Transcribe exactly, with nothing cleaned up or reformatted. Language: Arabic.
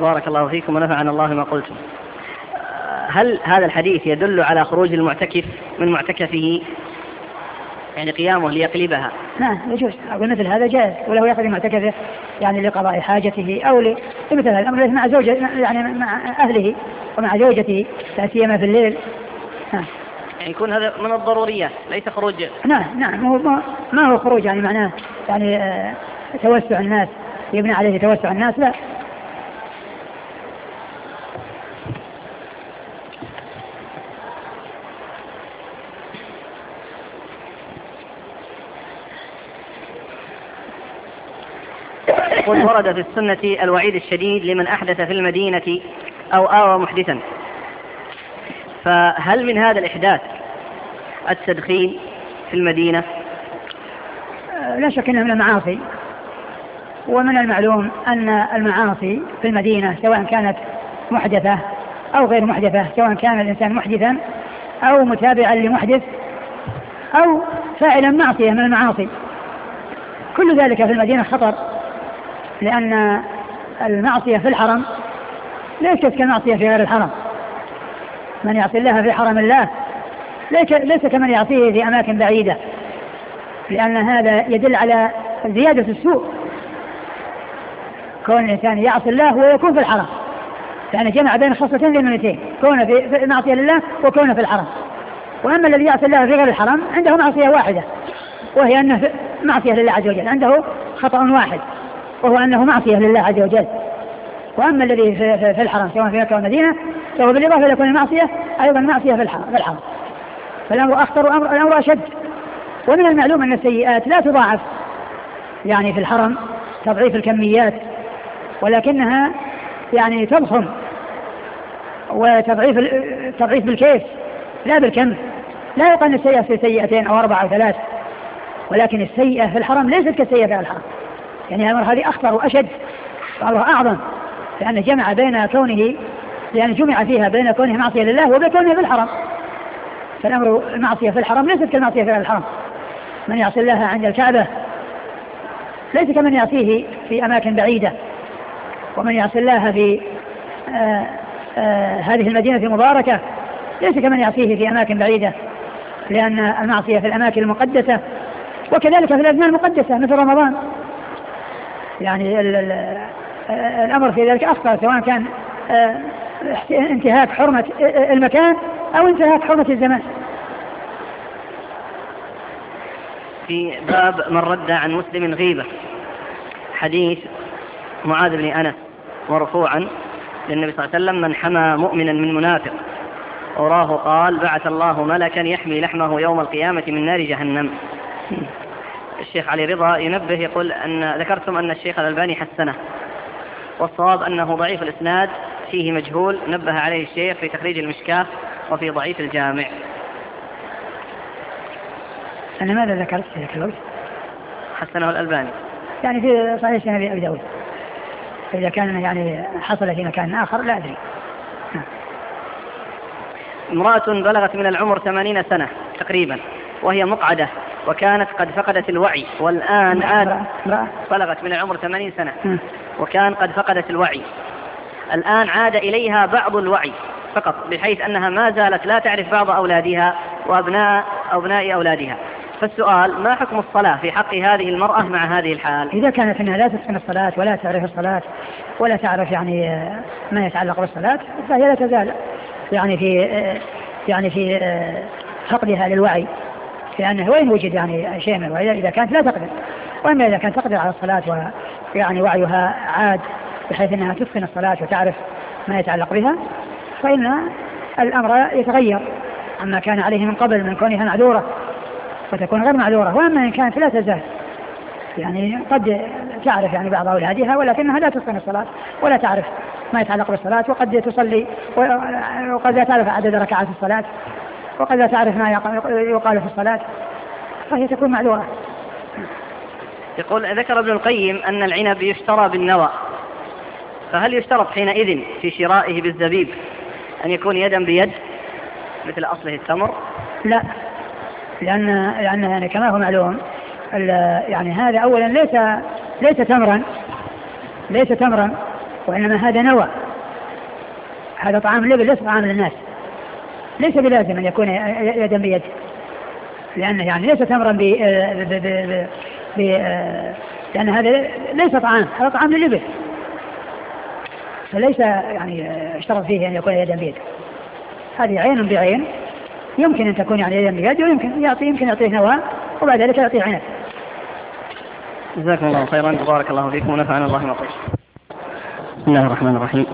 بارك الله فيكم ونفعنا الله ما قلتم. هل هذا الحديث يدل على خروج المعتكف من معتكفه يعني قيامه ليقلبها؟ نعم يجوز، أقول مثل هذا جائز، وله يخرج معتكفه يعني لقضاء حاجته أو لمثل هذا الأمر مع زوجة يعني مع أهله ومع زوجته لا سيما في الليل. نعم. يعني يكون هذا من الضروريات ليس خروج. نعم نعم ما, ما هو خروج يعني معناه يعني آه توسع الناس يبنى عليه توسع الناس، لا. قل ورد في السنة الوعيد الشديد لمن أحدث في المدينة أو آوى محدثا، فهل من هذا الإحداث التدخين في المدينة؟ لا شك أنه من المعاصي، ومن المعلوم أن المعاصي في المدينة سواء كانت محدثة أو غير محدثة، سواء كان الإنسان محدثا أو متابعا لمحدث أو فاعلا معصية من المعاصي، كل ذلك في المدينة خطر، لأن المعصية في الحرم ليست كالمعصية في غير الحرم. من يعصي الله في حرم الله ليس كمن يعصيه في أماكن بعيدة، لأن هذا يدل على زيادة السوء، كون الإنسان يعصي الله ويكون في الحرم، يعني جمع بين خصلتين لمنتين، كون في معصية لله وكون في الحرم. وأما الذي يعصي الله في غير الحرم عنده معصية واحدة، وهي أنه معصية لله عز وجل، عنده خطأ واحد وهو أنه معصية لله عز وجل. وأما الذي في الحرم سواء في مكة والمدينة فهو بالإضافة إلى كون المعصية أيضا معصية في الحرم، فالأمر أخطر والأمر أشد. ومن المعلوم أن السيئات لا تضاعف يعني في الحرم تضعيف الكميات، ولكنها يعني تضخم، وتضعيف تضعيف بالكيف لا بالكم. لا يقال السيئة في سيئتين أو أربعة أو ثلاث، ولكن السيئة في الحرم ليست كالسيئة في الحرم، يعني الأمر هذه أخطر وأشد وأمرها أعظم، لأن جمع بين كونه يعني جمع فيها بين كونه معصية لله وبين كونه في الحرم. فالأمر المعصية في الحرم ليست كالمعصية في الحرم. من يعصي الله عند الكعبة ليس كمن يعصيه في أماكن بعيدة، ومن يعصي الله في آآ آآ هذه المدينة المباركة ليس كمن يعصيه في أماكن بعيدة، لأن المعصية في الأماكن المقدسة، وكذلك في الأزمان المقدسة مثل رمضان، يعني ال ال الأمر في ذلك أخطر، سواء كان انتهاك حرمة المكان أو انتهاك حرمة الزمان. في باب من رد عن مسلم غيبة، حديث معاذ بن أنس مرفوعا للنبي صلى الله عليه وسلم: من حمى مؤمنا من منافق وراه قال بعث الله ملكا يحمي لحمه يوم القيامة من نار جهنم. الشيخ علي رضا ينبه يقول أن ذكرتم أن الشيخ الألباني حسنه، والصواب أنه ضعيف الإسناد فيه مجهول، نبه عليه الشيخ في تخريج المشكاة وفي ضعيف الجامع. أنا ماذا ذكرت في ذلك الوقت؟ حسنه الألباني يعني في صحيح سنة أبي داود، إذا كان يعني حصل في مكان آخر لا أدري. امرأة بلغت من العمر ثمانين سنة تقريبا وهي مقعدة وكانت قد فقدت الوعي، والآن عاد بلغت من العمر ثمانين سنة وكان قد فقدت الوعي، الآن عاد إليها بعض الوعي فقط، بحيث أنها ما زالت لا تعرف بعض أولادها وأبناء أبناء أولادها. فالسؤال: ما حكم الصلاة في حق هذه المرأة مع هذه الحال؟ إذا كانت أنها لا تتقن الصلاة ولا تعرف الصلاة ولا تعرف يعني ما يتعلق بالصلاة، فهي لا تزال يعني في يعني في فقدها للوعي، لأنه وين وجد يعني شيء من الوعي إذا كانت لا تقدر. وإما إذا كانت تقدر على الصلاة ويعني وعيها عاد بحيث أنها تتقن الصلاة وتعرف ما يتعلق بها، فإن الأمر يتغير عما كان عليه من قبل من كونها معذورة وتكون غير معذورة. وأما إن كانت لا تزال يعني قد تعرف يعني بعض أولادها ولكنها لا تتقن الصلاة ولا تعرف ما يتعلق بالصلاة، وقد تصلي وقد لا تعرف عدد ركعات الصلاة وقد لا تعرف ما يقال في الصلاة، فهي تكون معذورة. يقول: ذكر ابن القيم أن العنب يشترى بالنوى، فهل يشترط حينئذ في شرائه بالزبيب أن يكون يدا بيد مثل أصله التمر؟ لا، لأن لأن يعني كما هو معلوم يعني هذا أولا ليس ليس تمرا ليس تمرا وإنما هذا نوى، هذا طعام الإبل ليس طعام للناس، ليس بلازم أن يكون يدا بيد، لأنه يعني ليس تمرا ب ب لأن هذا ليس طعام، هذا طعام للإبل، فليس يعني اشترط فيه أن يكون يدا بيد. هذه عين بعين، يمكن أن تكون يعني يدا بيد، ويمكن يعطي يمكن يعطيه نوى وبعد ذلك يعطيه عنب. جزاكم الله خيرا، بارك الله فيكم ونفعنا الله ما قلت. بسم الله الرحمن الرحيم.